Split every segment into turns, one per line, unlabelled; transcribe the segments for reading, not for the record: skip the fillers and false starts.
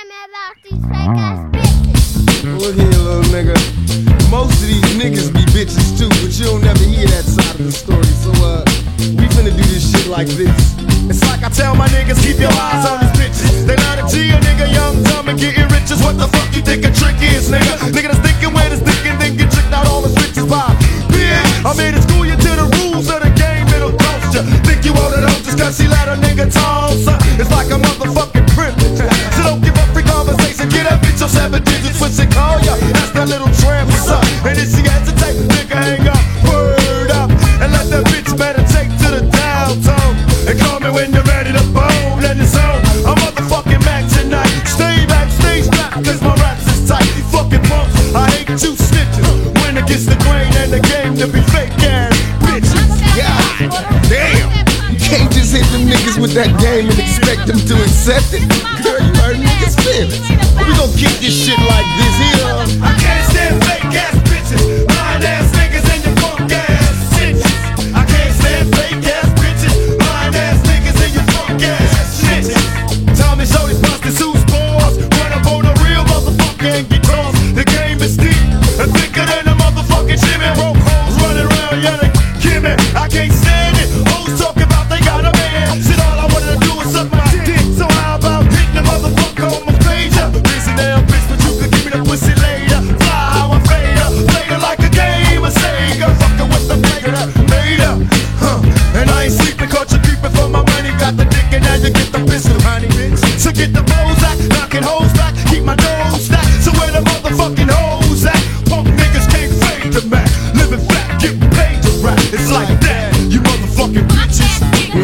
tell me about these fake ass bitches.
Look here, little nigga. Most of these niggas be bitches too, but you don't never hear that side of the story. So, we finna do this shit like this. It's like I tell my niggas, keep your eyes on these bitches. They love to G a nigga, young, dumb, and getting riches. What the fuck you think a trick is, nigga? Nigga that's thinking with his dick and then get tricked out all his riches by. Bitch, I'm here to school you to the rules of the game, it'll cost you. Think you want it all just cause she let a nigga toss her. It's like a motherfucking privilege. So don't give up free conversation, get that bitch on 7 digits when she call ya. That's that little tramp, what's up? And if she hesitate, nigga hang up, word up. And let that bitch meditate to the downtown. And call me when you're ready to bone and it's on. I'm motherfucking Mac tonight. Stay back, stay strapped, cause my raps is tight. You fucking punks, I hate you snitches. When it gets the grain and the game to be fake ass bitches. God damn. You can't just hit them niggas with that game and expect them to accept it. Girl, you hurt niggas' feelings. But we gon' keep this shit like this here. I can't stand fake ass bitches, lying ass niggas and your punk ass bitches. I can't stand fake ass bitches, lying ass niggas and your punk ass bitches. Tommy show these busted suit sports, run up on a real motherfucker and get tossed. The game is deep and thicker than a motherfucking Jimmy. Rope hoes running around yelling, Kimmy. I can't stand it. Hoes talking about they got a man. Shit, all I wanted to do was suck my dick. So how about hitting the motherfucker on my pager? Busy damn bitch, but you could give me the pussy later. Fly how I fade her, play her like a game of Sega. Fucking with the player that made her. And I ain't sleeping, caught you creeping for my money. Got the dick and now you get the pistol, honey, bitch. So get the bows out, knocking hoes back, keep my nose stacked. So where the motherfucking hoes at? Punk niggas can't fade the Mac. Living fat, getting paid to rap. It's like that, you motherfucking bitches.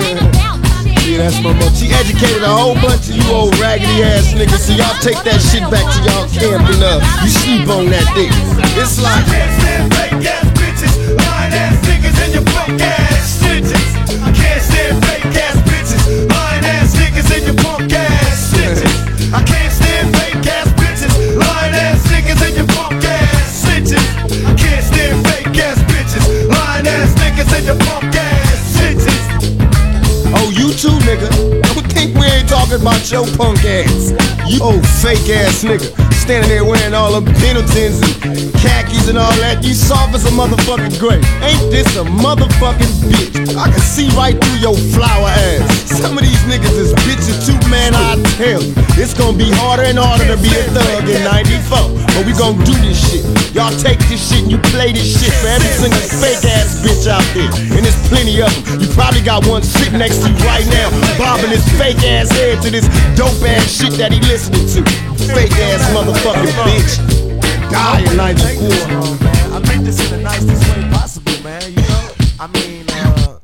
Yeah, that's my mom. She educated a whole bunch of you old raggedy ass niggas. So y'all take that shit back to y'all camping up. You sleep on that dick. It's like I can't stand fake ass bitches, lying ass niggas and your punk ass snitches. I can't stand fake ass bitches, lying ass niggas and your punk ass snitches. I can't stand fake ass bitches, lying ass niggas and your punk ass snitches. I can't stand fake ass bitches, lying ass niggas and your punk ass snitches. Oh, you too, nigga. Don't think we ain't talking about your punk ass. You old fake ass nigga, standing there wearing all them Pendletons and khakis and all that. You soft as a motherfucking grape. Ain't this a motherfucking bitch? I can see right through your flower ass. Some of these niggas is bitches too, man, I tell you. It's gonna be harder and harder to be a thug in 94. But we gonna do this shit. Y'all take this shit and you play this shit for every single fake ass bitch out there. And there's plenty of them. You probably got one sitting next to you right now, bobbing his fake ass head to this dope ass shit that he listening to. Fake ass motherfucking bitch. Die in 94.
Man, I make this in the nicest way possible, man. You know, I mean,